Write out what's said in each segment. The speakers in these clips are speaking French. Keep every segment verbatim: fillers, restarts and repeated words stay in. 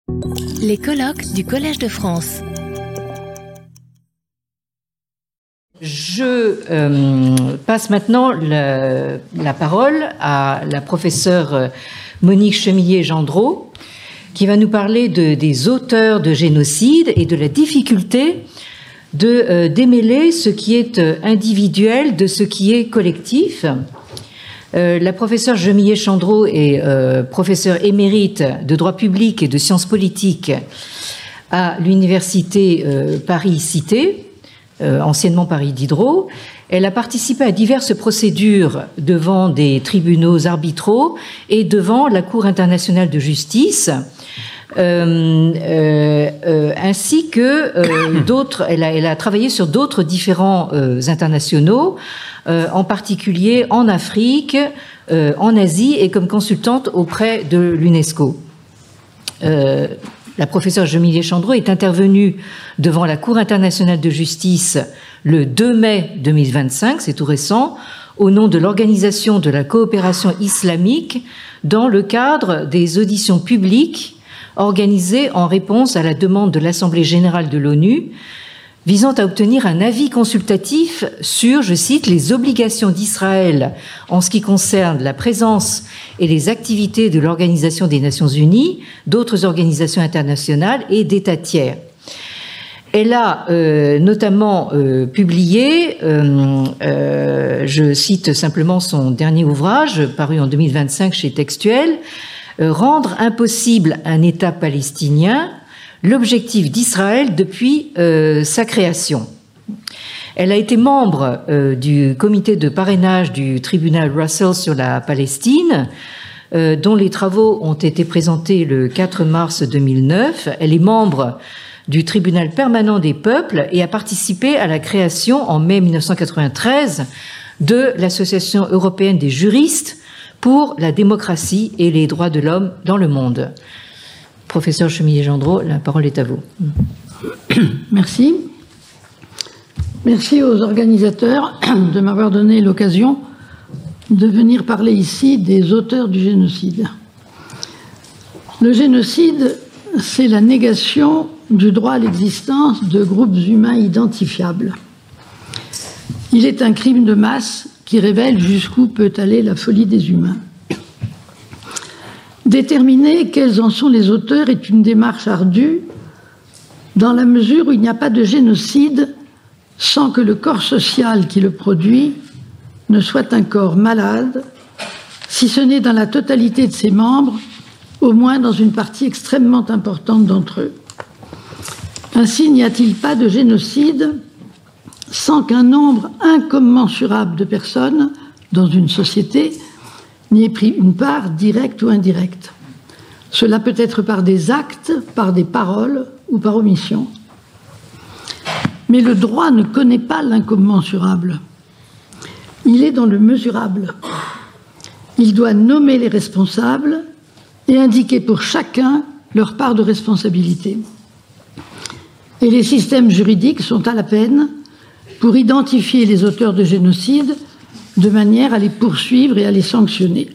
Les colloques du Collège de France. Je euh, passe maintenant la, la parole à la professeure Monique Chemillé-Gendreau, qui va nous parler de, des auteurs de génocide et de la difficulté de euh, démêler ce qui est individuel de ce qui est collectif. Euh, la professeure Chemillé-Gendreau est euh, professeure émérite de droit public et de sciences politiques à l'université euh, Paris-Cité, euh, anciennement Paris Diderot. Elle a participé à diverses procédures devant des tribunaux arbitraux et devant la Cour internationale de justice, euh, euh, euh, ainsi que euh, d'autres. Elle a, elle a travaillé sur d'autres différents euh, internationaux, euh, en particulier en Afrique, euh, en Asie et comme consultante auprès de l'UNESCO. Euh, La professeure Chemillé-Gendreau est intervenue devant la Cour internationale de justice le deux mai deux mille vingt-cinq, c'est tout récent, au nom de l'Organisation de la coopération islamique dans le cadre des auditions publiques organisées en réponse à la demande de l'Assemblée générale de l'ONU visant à obtenir un avis consultatif sur, je cite, les obligations d'Israël en ce qui concerne la présence et les activités de l'Organisation des Nations Unies, d'autres organisations internationales et d'États tiers. Elle a euh, notamment euh, publié, euh, euh, je cite simplement son dernier ouvrage, paru en deux mille vingt-cinq chez Textuel, euh, « Rendre impossible un État palestinien », l'objectif d'Israël depuis euh, sa création. Elle a été membre euh, du comité de parrainage du tribunal Russell sur la Palestine, euh, dont les travaux ont été présentés le quatre mars deux mille neuf. Elle est membre du tribunal permanent des peuples et a participé à la création en mai mille neuf cent quatre-vingt-treize de l'Association européenne des juristes pour la démocratie et les droits de l'homme dans le monde. Professeur Chemillé-Gendreau, la parole est à vous. Merci. Merci aux organisateurs de m'avoir donné l'occasion de venir parler ici des auteurs du génocide. Le génocide, c'est la négation du droit à l'existence de groupes humains identifiables. Il est un crime de masse qui révèle jusqu'où peut aller la folie des humains. Déterminer quels en sont les auteurs est une démarche ardue dans la mesure où il n'y a pas de génocide sans que le corps social qui le produit ne soit un corps malade, si ce n'est dans la totalité de ses membres, au moins dans une partie extrêmement importante d'entre eux. Ainsi, n'y a-t-il pas de génocide sans qu'un nombre incommensurable de personnes dans une société n'y ait pris une part directe ou indirecte. Cela peut être par des actes, par des paroles ou par omission. Mais le droit ne connaît pas l'incommensurable. Il est dans le mesurable. Il doit nommer les responsables et indiquer pour chacun leur part de responsabilité. Et les systèmes juridiques sont à la peine pour identifier les auteurs de génocide de manière à les poursuivre et à les sanctionner.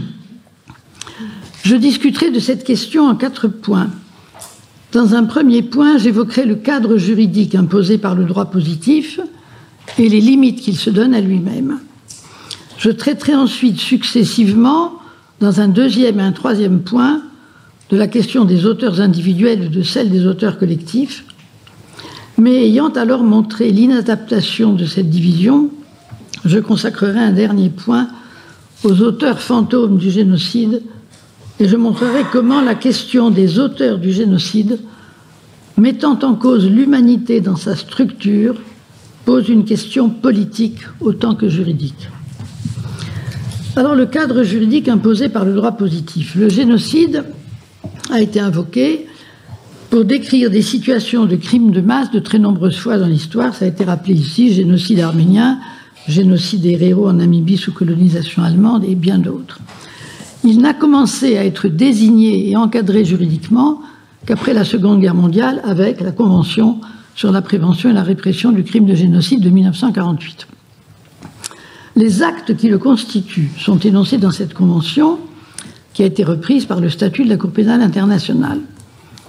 Je discuterai de cette question en quatre points. Dans un premier point, j'évoquerai le cadre juridique imposé par le droit positif et les limites qu'il se donne à lui-même. Je traiterai ensuite successivement, dans un deuxième et un troisième point, de la question des auteurs individuels et de celle des auteurs collectifs, mais ayant alors montré l'inadaptation de cette division, je consacrerai un dernier point aux auteurs fantômes du génocide et je montrerai comment la question des auteurs du génocide, mettant en cause l'humanité dans sa structure, pose une question politique autant que juridique. Alors, le cadre juridique imposé par le droit positif. Le génocide a été invoqué pour décrire des situations de crimes de masse de très nombreuses fois dans l'histoire. Ça a été rappelé ici, génocide arménien, génocide des Héréros en Namibie sous colonisation allemande et bien d'autres. Il n'a commencé à être désigné et encadré juridiquement qu'après la Seconde Guerre mondiale avec la Convention sur la prévention et la répression du crime de génocide de mille neuf cent quarante-huit. Les actes qui le constituent sont énoncés dans cette Convention qui a été reprise par le statut de la Cour pénale internationale.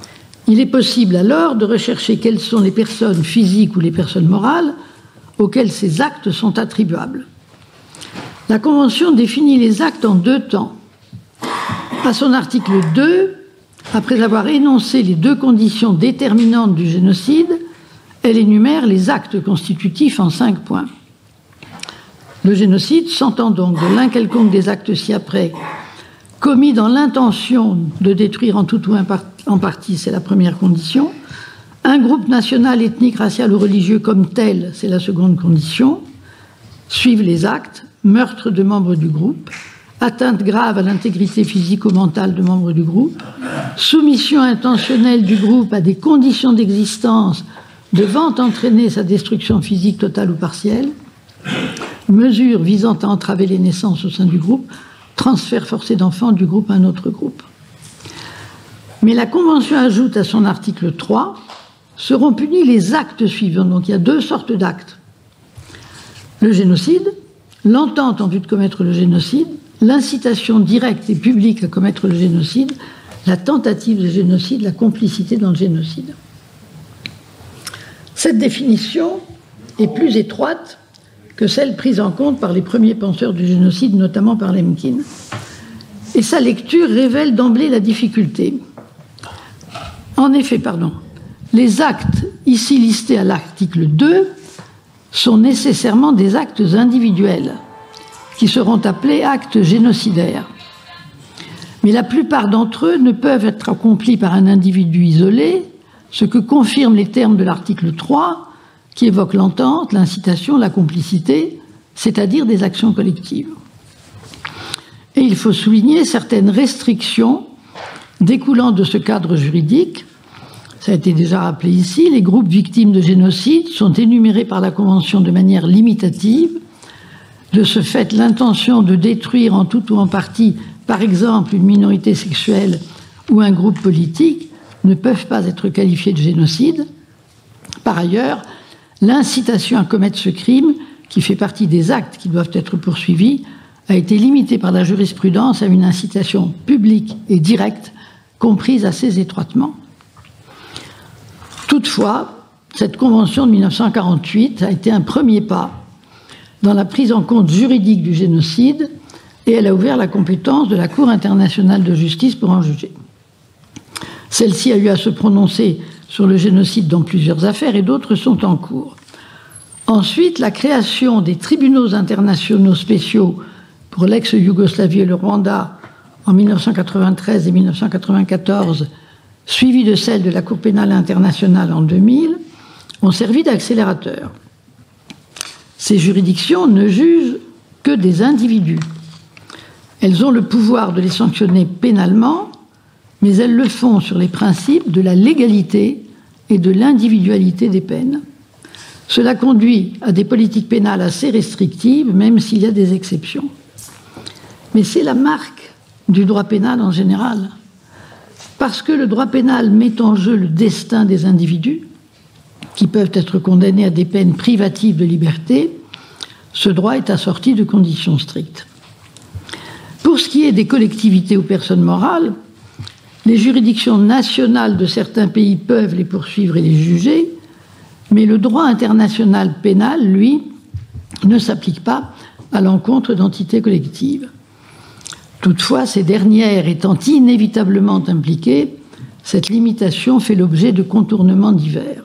Il est possible alors de rechercher quelles sont les personnes physiques ou les personnes morales auxquelles ces actes sont attribuables. La Convention définit les actes en deux temps. À son article deux, après avoir énoncé les deux conditions déterminantes du génocide, elle énumère les actes constitutifs en cinq points. Le génocide s'entend donc de l'un quelconque des actes ci-après commis dans l'intention de détruire en tout ou en partie, c'est la première condition. Un groupe national, ethnique, racial ou religieux comme tel, c'est la seconde condition. Suivent les actes, meurtre de membres du groupe, atteinte grave à l'intégrité physique ou mentale de membres du groupe, soumission intentionnelle du groupe à des conditions d'existence devant entraîner sa destruction physique totale ou partielle, mesures visant à entraver les naissances au sein du groupe, transfert forcé d'enfants du groupe à un autre groupe. Mais la Convention ajoute à son article trois, seront punis les actes suivants. Donc il y a deux sortes d'actes. Le génocide, l'entente en vue de commettre le génocide, l'incitation directe et publique à commettre le génocide, la tentative de génocide, la complicité dans le génocide. Cette définition est plus étroite que celle prise en compte par les premiers penseurs du génocide, notamment par Lemkin. Et sa lecture révèle d'emblée la difficulté. En effet, pardon, les actes ici listés à l'article deux sont nécessairement des actes individuels qui seront appelés actes génocidaires. Mais la plupart d'entre eux ne peuvent être accomplis par un individu isolé, ce que confirment les termes de l'article trois, qui évoque l'entente, l'incitation, la complicité, c'est-à-dire des actions collectives. Et il faut souligner certaines restrictions découlant de ce cadre juridique. Ça a été déjà rappelé ici, les groupes victimes de génocide sont énumérés par la Convention de manière limitative. De ce fait, l'intention de détruire en tout ou en partie, par exemple, une minorité sexuelle ou un groupe politique, ne peuvent pas être qualifiés de génocide. Par ailleurs, l'incitation à commettre ce crime, qui fait partie des actes qui doivent être poursuivis, a été limitée par la jurisprudence à une incitation publique et directe, comprise assez étroitement. Toutefois, cette convention de mille neuf cent quarante-huit a été un premier pas dans la prise en compte juridique du génocide et elle a ouvert la compétence de la Cour internationale de justice pour en juger. Celle-ci a eu à se prononcer sur le génocide dans plusieurs affaires et d'autres sont en cours. Ensuite, la création des tribunaux internationaux spéciaux pour l'ex-Yougoslavie et le Rwanda en mille neuf cent quatre-vingt-treize et mille neuf cent quatre-vingt-quatorze, suivie de celle de la Cour pénale internationale en deux mille, ont servi d'accélérateur. Ces juridictions ne jugent que des individus. Elles ont le pouvoir de les sanctionner pénalement, mais elles le font sur les principes de la légalité et de l'individualité des peines. Cela conduit à des politiques pénales assez restrictives, même s'il y a des exceptions. Mais c'est la marque du droit pénal en général. Parce que le droit pénal met en jeu le destin des individus, qui peuvent être condamnés à des peines privatives de liberté, ce droit est assorti de conditions strictes. Pour ce qui est des collectivités ou personnes morales, les juridictions nationales de certains pays peuvent les poursuivre et les juger, mais le droit international pénal, lui, ne s'applique pas à l'encontre d'entités collectives. Toutefois, ces dernières étant inévitablement impliquées, cette limitation fait l'objet de contournements divers.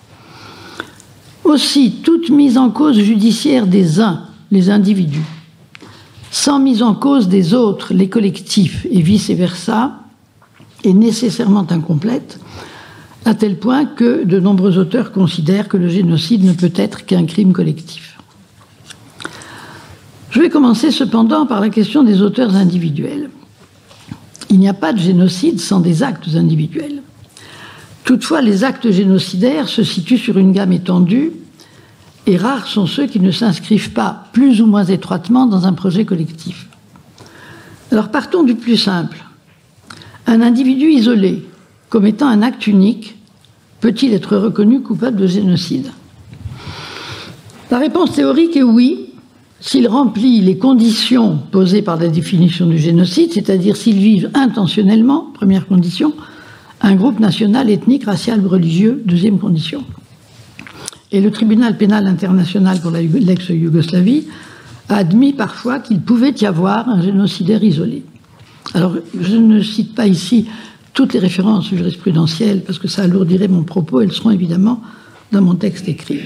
Aussi, toute mise en cause judiciaire des uns, les individus, sans mise en cause des autres, les collectifs, et vice-versa, est nécessairement incomplète, à tel point que de nombreux auteurs considèrent que le génocide ne peut être qu'un crime collectif. Je vais commencer cependant par la question des auteurs individuels. Il n'y a pas de génocide sans des actes individuels. Toutefois, les actes génocidaires se situent sur une gamme étendue et rares sont ceux qui ne s'inscrivent pas plus ou moins étroitement dans un projet collectif. Alors partons du plus simple. Un individu isolé, commettant un acte unique, peut-il être reconnu coupable de génocide? La réponse théorique est oui, s'il remplit les conditions posées par la définition du génocide, c'est-à-dire s'il vise intentionnellement, première condition, un groupe national, ethnique, racial ou religieux, deuxième condition. Et le tribunal pénal international pour l'ex-Yougoslavie a admis parfois qu'il pouvait y avoir un génocidaire isolé. Alors, je ne cite pas ici toutes les références jurisprudentielles parce que ça alourdirait mon propos, elles seront évidemment dans mon texte écrit.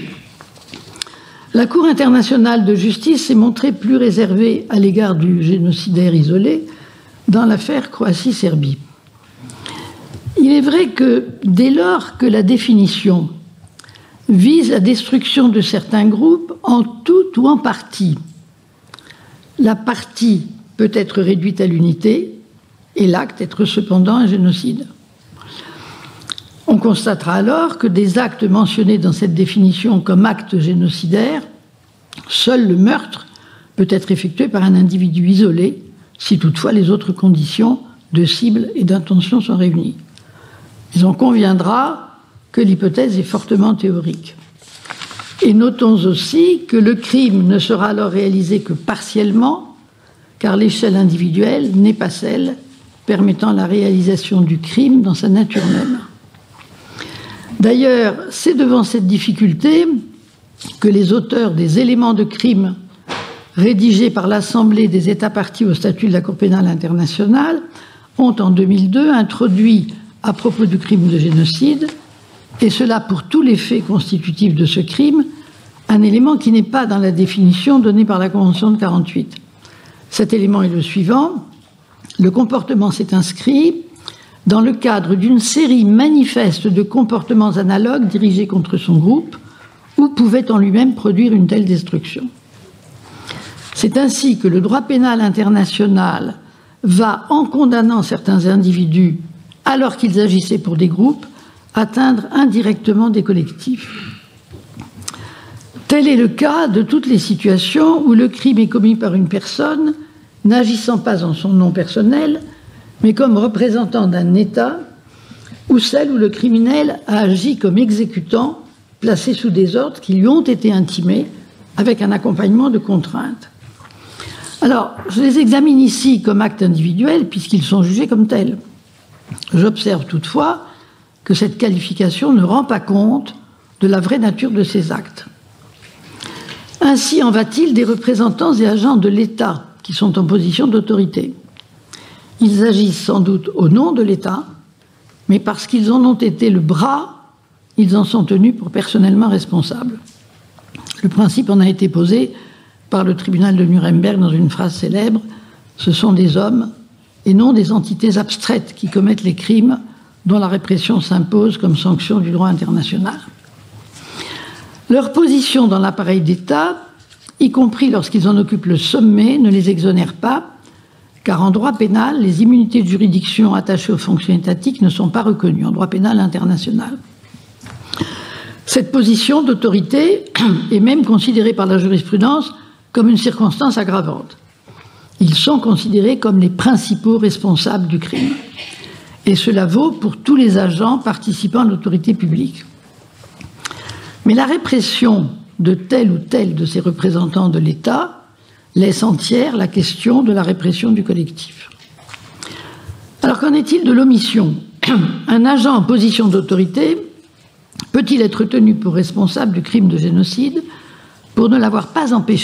La Cour internationale de justice s'est montrée plus réservée à l'égard du génocidaire isolé dans l'affaire Croatie-Serbie. Il est vrai que dès lors que la définition vise la destruction de certains groupes en tout ou en partie, la partie peut être réduite à l'unité et l'acte être cependant un génocide. On constatera alors que des actes mentionnés dans cette définition comme actes génocidaires, seul le meurtre peut être effectué par un individu isolé, si toutefois les autres conditions de cible et d'intention sont réunies. Mais on conviendra que l'hypothèse est fortement théorique. Et notons aussi que le crime ne sera alors réalisé que partiellement, car l'échelle individuelle n'est pas celle permettant la réalisation du crime dans sa nature même. D'ailleurs, c'est devant cette difficulté que les auteurs des éléments de crime rédigés par l'Assemblée des États parties au statut de la Cour pénale internationale ont en deux mille deux introduit à propos du crime de génocide, et cela pour tous les faits constitutifs de ce crime, un élément qui n'est pas dans la définition donnée par la Convention de quarante-huit. Cet élément est le suivant: le comportement s'est inscrit dans le cadre d'une série manifeste de comportements analogues dirigés contre son groupe ou pouvait en lui-même produire une telle destruction. C'est ainsi que le droit pénal international va, en condamnant certains individus alors qu'ils agissaient pour des groupes, atteindre indirectement des collectifs. Tel est le cas de toutes les situations où le crime est commis par une personne n'agissant pas en son nom personnel, mais comme représentant d'un État, ou celle où le criminel a agi comme exécutant, placé sous des ordres qui lui ont été intimés, avec un accompagnement de contraintes. Alors, je les examine ici comme actes individuels, puisqu'ils sont jugés comme tels. J'observe toutefois que cette qualification ne rend pas compte de la vraie nature de ces actes. Ainsi en va-t-il des représentants et agents de l'État qui sont en position d'autorité. Ils agissent sans doute au nom de l'État, mais parce qu'ils en ont été le bras, ils en sont tenus pour personnellement responsables. Le principe en a été posé par le tribunal de Nuremberg dans une phrase célèbre: ce sont des hommes et non des entités abstraites qui commettent les crimes dont la répression s'impose comme sanction du droit international. Leur position dans l'appareil d'État, y compris lorsqu'ils en occupent le sommet, ne les exonère pas, car en droit pénal, les immunités de juridiction attachées aux fonctions étatiques ne sont pas reconnues en droit pénal international. Cette position d'autorité est même considérée par la jurisprudence comme une circonstance aggravante. Ils sont considérés comme les principaux responsables du crime. Et cela vaut pour tous les agents participant à l'autorité publique. Mais la répression de tel ou tel de ces représentants de l'État laisse entière la question de la répression du collectif. Alors qu'en est-il de l'omission ? Un agent en position d'autorité peut-il être tenu pour responsable du crime de génocide pour ne l'avoir pas empêché ?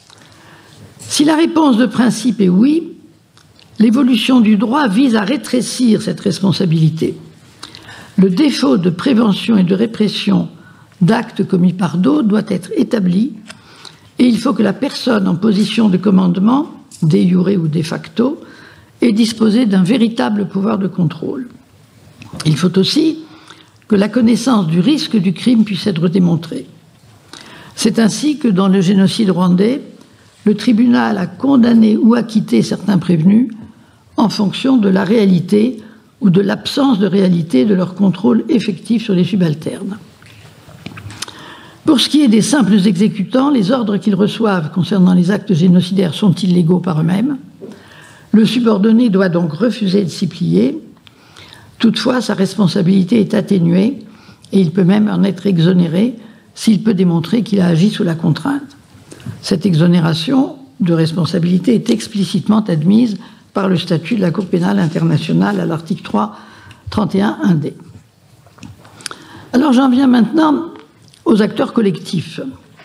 Si la réponse de principe est oui, l'évolution du droit vise à rétrécir cette responsabilité. Le défaut de prévention et de répression d'actes commis par d'autres doit être établi et il faut que la personne en position de commandement, de jure ou de facto, ait disposé d'un véritable pouvoir de contrôle. Il faut aussi que la connaissance du risque du crime puisse être démontrée. C'est ainsi que dans le génocide rwandais, le tribunal a condamné ou acquitté certains prévenus en fonction de la réalité ou de l'absence de réalité de leur contrôle effectif sur les subalternes. Pour ce qui est des simples exécutants, les ordres qu'ils reçoivent concernant les actes génocidaires sont illégaux par eux-mêmes. Le subordonné doit donc refuser de s'y plier. Toutefois, sa responsabilité est atténuée et il peut même en être exonéré s'il peut démontrer qu'il a agi sous la contrainte. Cette exonération de responsabilité est explicitement admise par le statut de la Cour pénale internationale à l'article trois, trente et un un D. Alors j'en viens maintenant aux acteurs collectifs.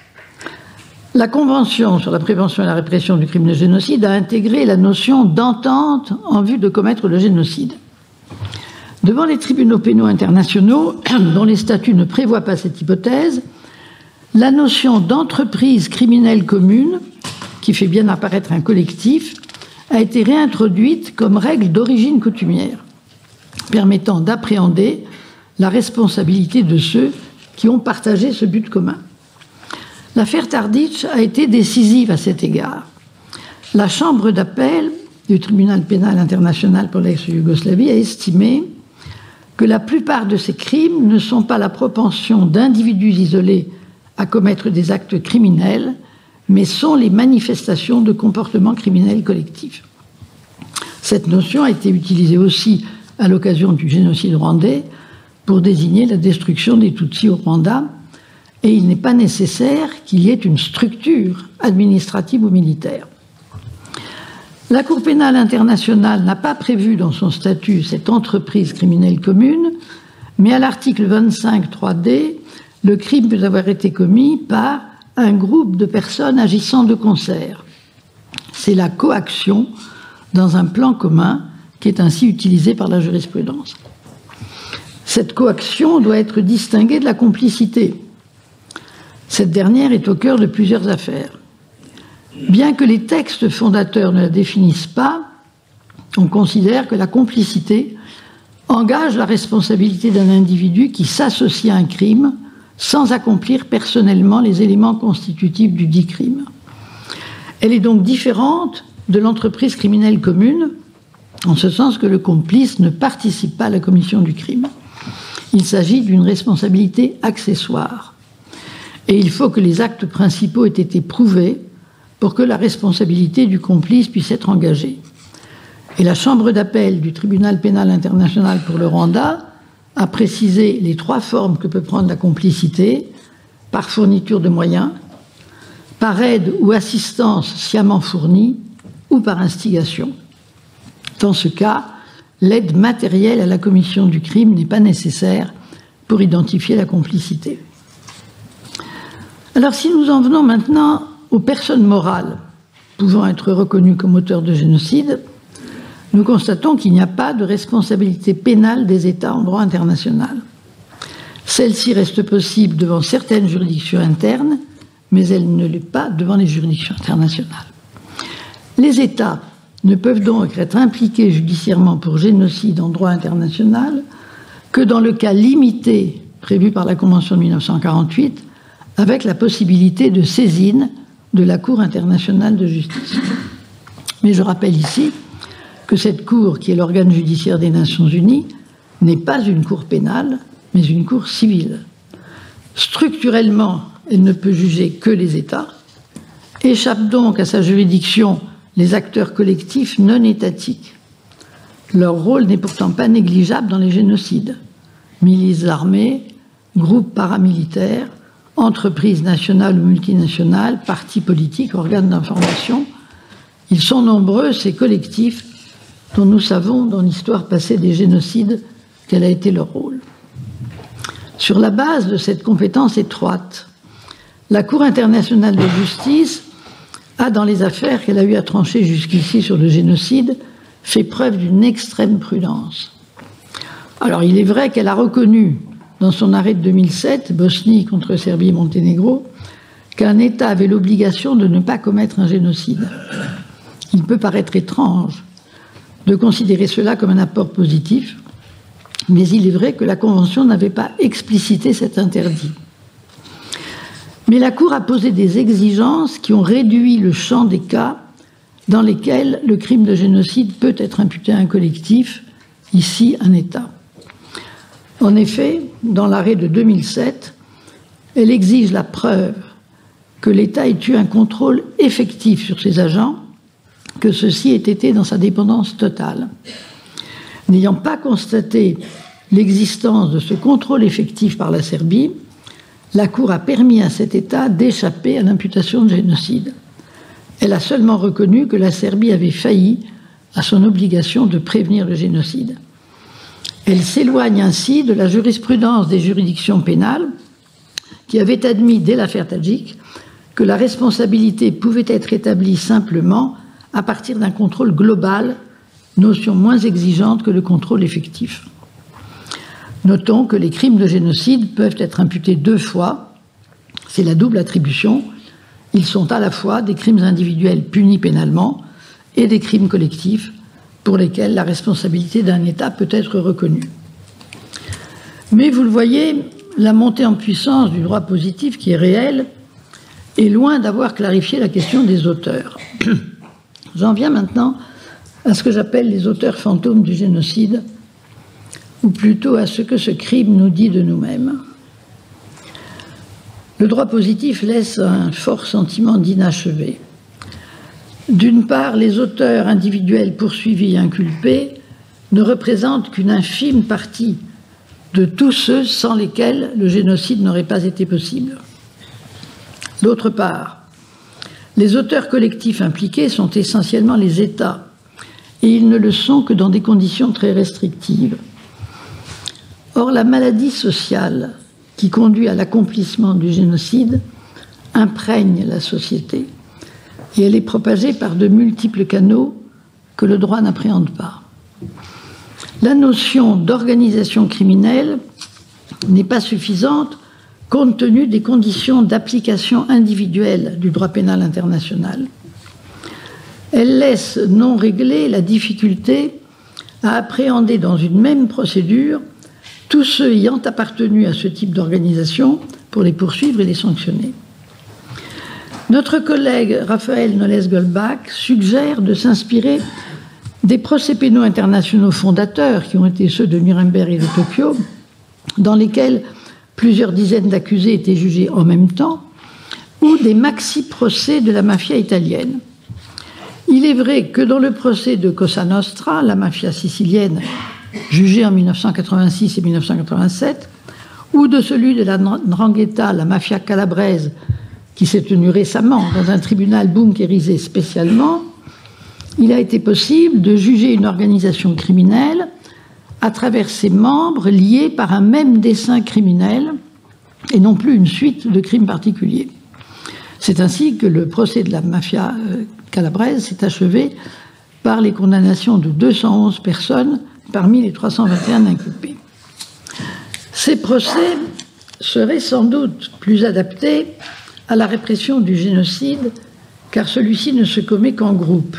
La Convention sur la prévention et la répression du crime de génocide a intégré la notion d'entente en vue de commettre le génocide. Devant les tribunaux pénaux internationaux, dont les statuts ne prévoient pas cette hypothèse, la notion d'entreprise criminelle commune, qui fait bien apparaître un collectif, a été réintroduite comme règle d'origine coutumière, permettant d'appréhender la responsabilité de ceux qui ont partagé ce but commun. L'affaire Tarditch a été décisive à cet égard. La Chambre d'appel du Tribunal pénal international pour l'ex-Yougoslavie a estimé que la plupart de ces crimes ne sont pas la propension d'individus isolés à commettre des actes criminels, mais sont les manifestations de comportements criminels collectifs. Cette notion a été utilisée aussi à l'occasion du génocide rwandais pour désigner la destruction des Tutsis au Rwanda, et il n'est pas nécessaire qu'il y ait une structure administrative ou militaire. La Cour pénale internationale n'a pas prévu dans son statut cette entreprise criminelle commune, mais à l'article vingt-cinq trois D, le crime peut avoir été commis par un groupe de personnes agissant de concert. C'est la coaction dans un plan commun qui est ainsi utilisée par la jurisprudence. Cette coaction doit être distinguée de la complicité. Cette dernière est au cœur de plusieurs affaires. Bien que les textes fondateurs ne la définissent pas, on considère que la complicité engage la responsabilité d'un individu qui s'associe à un crime sans accomplir personnellement les éléments constitutifs du dit crime. Elle est donc différente de l'entreprise criminelle commune, en ce sens que le complice ne participe pas à la commission du crime. Il s'agit d'une responsabilité accessoire. Et il faut que les actes principaux aient été prouvés pour que la responsabilité du complice puisse être engagée. Et la Chambre d'appel du Tribunal pénal international pour le Rwanda a précisé les trois formes que peut prendre la complicité: par fourniture de moyens, par aide ou assistance sciemment fournie, ou par instigation. Dans ce cas, l'aide matérielle à la commission du crime n'est pas nécessaire pour identifier la complicité. Alors, si nous en venons maintenant aux personnes morales pouvant être reconnues comme auteurs de génocide, nous constatons qu'il n'y a pas de responsabilité pénale des États en droit international. Celle-ci reste possible devant certaines juridictions internes, mais elle ne l'est pas devant les juridictions internationales. Les États ne peuvent donc être impliqués judiciairement pour génocide en droit international que dans le cas limité prévu par la Convention de mille neuf cent quarante-huit, avec la possibilité de saisine de la Cour internationale de justice. Mais je rappelle ici que cette Cour, qui est l'organe judiciaire des Nations Unies, n'est pas une cour pénale, mais une cour civile. Structurellement, elle ne peut juger que les États. Échappent donc à sa juridiction les acteurs collectifs non étatiques. Leur rôle n'est pourtant pas négligeable dans les génocides. Milices armées, groupes paramilitaires, entreprises nationales ou multinationales, partis politiques, organes d'information. Ils sont nombreux, ces collectifs, dont nous savons dans l'histoire passée des génocides quel a été leur rôle. Sur la base de cette compétence étroite, la Cour internationale de justice a, dans les affaires qu'elle a eu à trancher jusqu'ici sur le génocide, fait preuve d'une extrême prudence. Alors, il est vrai qu'elle a reconnu, dans son arrêt de deux mille sept, Bosnie contre Serbie et Monténégro, qu'un État avait l'obligation de ne pas commettre un génocide. Il peut paraître étrange de considérer cela comme un apport positif, mais il est vrai que la Convention n'avait pas explicité cet interdit. Mais la Cour a posé des exigences qui ont réduit le champ des cas dans lesquels le crime de génocide peut être imputé à un collectif, ici un État. En effet, dans l'arrêt de deux mille sept, elle exige la preuve que l'État ait eu un contrôle effectif sur ses agents, que ceux-ci aient été dans sa dépendance totale. N'ayant pas constaté l'existence de ce contrôle effectif par la Serbie, la Cour a permis à cet État d'échapper à l'imputation de génocide. Elle a seulement reconnu que la Serbie avait failli à son obligation de prévenir le génocide. Elle s'éloigne ainsi de la jurisprudence des juridictions pénales qui avaient admis dès l'affaire Tadjik que la responsabilité pouvait être établie simplement à partir d'un contrôle global, notion moins exigeante que le contrôle effectif. Notons que les crimes de génocide peuvent être imputés deux fois, c'est la double attribution. Ils sont à la fois des crimes individuels punis pénalement et des crimes collectifs pour lesquels la responsabilité d'un État peut être reconnue. Mais vous le voyez, la montée en puissance du droit positif qui est réel est loin d'avoir clarifié la question des auteurs. J'en viens maintenant à ce que j'appelle les auteurs fantômes du génocide, ou plutôt à ce que ce crime nous dit de nous-mêmes. Le droit positif laisse un fort sentiment d'inachevé. D'une part, les auteurs individuels poursuivis et inculpés ne représentent qu'une infime partie de tous ceux sans lesquels le génocide n'aurait pas été possible. D'autre part, les auteurs collectifs impliqués sont essentiellement les États, et ils ne le sont que dans des conditions très restrictives. Or, la maladie sociale qui conduit à l'accomplissement du génocide imprègne la société, et elle est propagée par de multiples canaux que le droit n'appréhende pas. La notion d'organisation criminelle n'est pas suffisante compte tenu des conditions d'application individuelle du droit pénal international. Elle laisse non réglée la difficulté à appréhender dans une même procédure tous ceux ayant appartenu à ce type d'organisation pour les poursuivre et les sanctionner. Notre collègue Raphaël Knoles-Goldbach suggère de s'inspirer des procès pénaux internationaux fondateurs qui ont été ceux de Nuremberg et de Tokyo, dans lesquels plusieurs dizaines d'accusés étaient jugés en même temps, ou des maxi-procès de la mafia italienne. Il est vrai que dans le procès de Cosa Nostra, la mafia sicilienne jugée en mille neuf cent quatre-vingt-six et mille neuf cent quatre-vingt-sept, ou de celui de la Ndrangheta, la mafia calabraise, qui s'est tenu récemment dans un tribunal bunkérisé spécialement, il a été possible de juger une organisation criminelle à travers ses membres liés par un même dessein criminel et non plus une suite de crimes particuliers. C'est ainsi que le procès de la mafia calabraise s'est achevé par les condamnations de deux cent onze personnes parmi les trois cent vingt et un inculpés. Ces procès seraient sans doute plus adaptés à la répression du génocide, car celui-ci ne se commet qu'en groupe.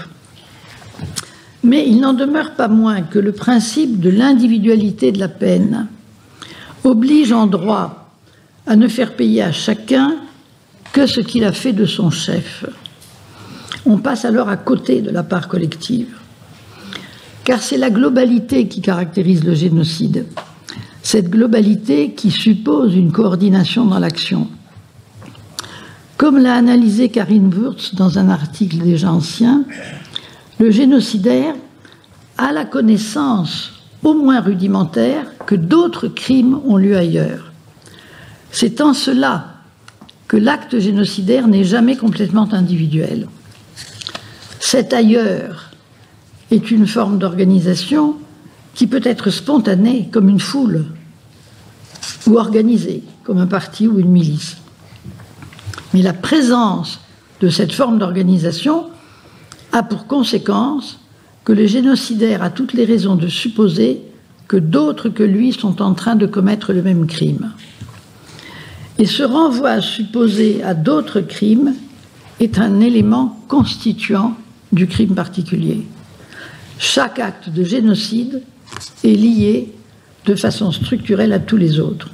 Mais il n'en demeure pas moins que le principe de l'individualité de la peine oblige en droit à ne faire payer à chacun que ce qu'il a fait de son chef. On passe alors à côté de la part collective. Car c'est la globalité qui caractérise le génocide. Cette globalité qui suppose une coordination dans l'action. Comme l'a analysé Karin Wurtz dans un article déjà ancien, le génocidaire a la connaissance, au moins rudimentaire, que d'autres crimes ont lieu ailleurs. C'est en cela que l'acte génocidaire n'est jamais complètement individuel. Cet ailleurs est une forme d'organisation qui peut être spontanée comme une foule ou organisée comme un parti ou une milice. Mais la présence de cette forme d'organisation a pour conséquence que le génocidaire a toutes les raisons de supposer que d'autres que lui sont en train de commettre le même crime. Et ce renvoi à supposer à d'autres crimes est un élément constituant du crime particulier. Chaque acte de génocide est lié de façon structurelle à tous les autres.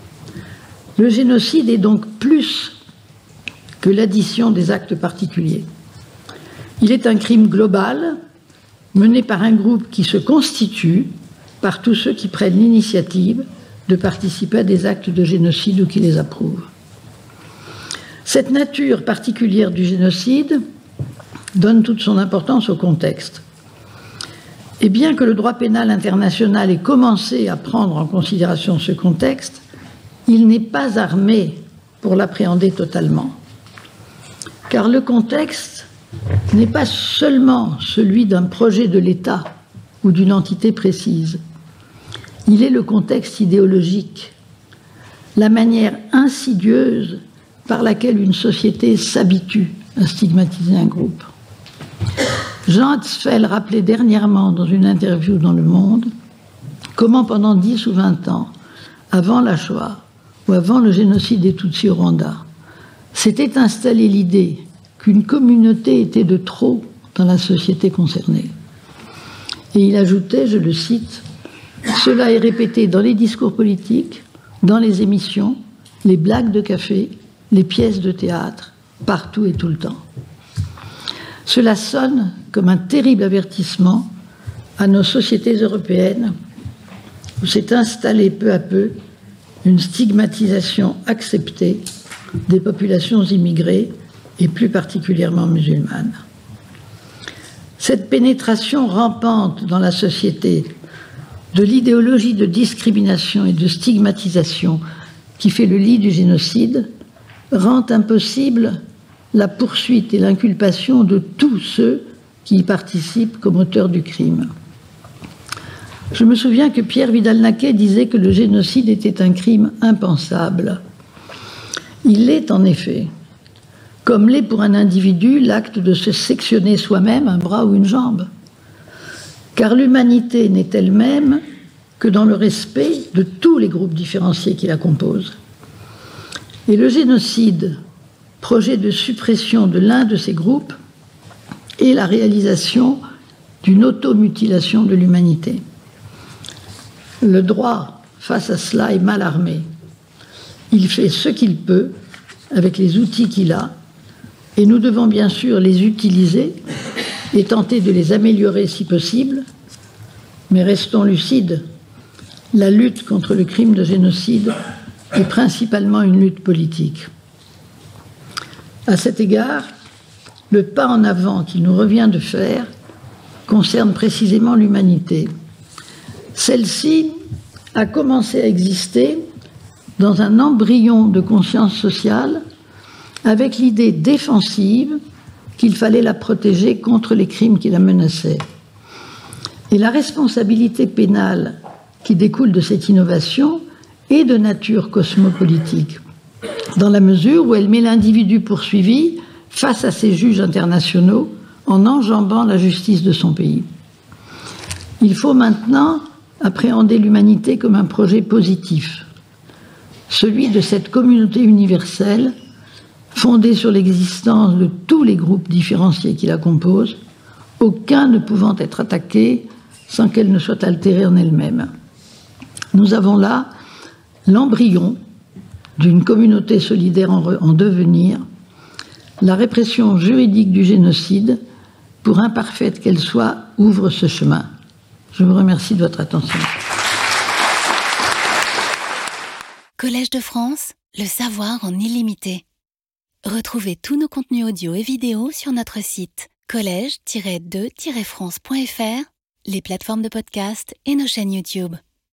Le génocide est donc plus que l'addition des actes particuliers. Il est un crime global mené par un groupe qui se constitue par tous ceux qui prennent l'initiative de participer à des actes de génocide ou qui les approuvent. Cette nature particulière du génocide donne toute son importance au contexte. Et bien que le droit pénal international ait commencé à prendre en considération ce contexte, il n'est pas armé pour l'appréhender totalement. Car le contexte n'est pas seulement celui d'un projet de l'État ou d'une entité précise. Il est le contexte idéologique, la manière insidieuse par laquelle une société s'habitue à stigmatiser un groupe. Jean Hetzfeld rappelait dernièrement dans une interview dans Le Monde comment pendant dix ou vingt ans, avant la Shoah ou avant le génocide des Tutsis au Rwanda, s'était installée l'idée qu'une communauté était de trop dans la société concernée. Et il ajoutait, je le cite, « Cela est répété dans les discours politiques, dans les émissions, les blagues de café, les pièces de théâtre, partout et tout le temps. » Cela sonne comme un terrible avertissement à nos sociétés européennes où s'est installée peu à peu une stigmatisation acceptée des populations immigrées et plus particulièrement musulmanes. Cette pénétration rampante dans la société de l'idéologie de discrimination et de stigmatisation qui fait le lit du génocide rend impossible la poursuite et l'inculpation de tous ceux qui y participent comme auteurs du crime. Je me souviens que Pierre Vidal-Naquet disait que le génocide était un crime impensable. Il l'est en effet, comme l'est pour un individu l'acte de se sectionner soi-même un bras ou une jambe. Car l'humanité n'est elle-même que dans le respect de tous les groupes différenciés qui la composent. Et le génocide, projet de suppression de l'un de ces groupes, est la réalisation d'une automutilation de l'humanité. Le droit, face à cela, est mal armé. Il fait ce qu'il peut avec les outils qu'il a, et nous devons bien sûr les utiliser et tenter de les améliorer si possible, mais restons lucides. La lutte contre le crime de génocide est principalement une lutte politique. À cet égard, le pas en avant qu'il nous revient de faire concerne précisément l'humanité. Celle-ci a commencé à exister dans un embryon de conscience sociale avec l'idée défensive qu'il fallait la protéger contre les crimes qui la menaçaient. Et la responsabilité pénale qui découle de cette innovation est de nature cosmopolitique, dans la mesure où elle met l'individu poursuivi face à ses juges internationaux en enjambant la justice de son pays. Il faut maintenant appréhender l'humanité comme un projet positif, celui de cette communauté universelle fondée sur l'existence de tous les groupes différenciés qui la composent, aucun ne pouvant être attaqué sans qu'elle ne soit altérée en elle-même. Nous avons là l'embryon d'une communauté solidaire en, en devenir. La répression juridique du génocide, pour imparfaite qu'elle soit, ouvre ce chemin. Je vous remercie de votre attention. Collège de France, le savoir en illimité. Retrouvez tous nos contenus audio et vidéo sur notre site collège tiret de tiret france point f r, les plateformes de podcast et nos chaînes YouTube.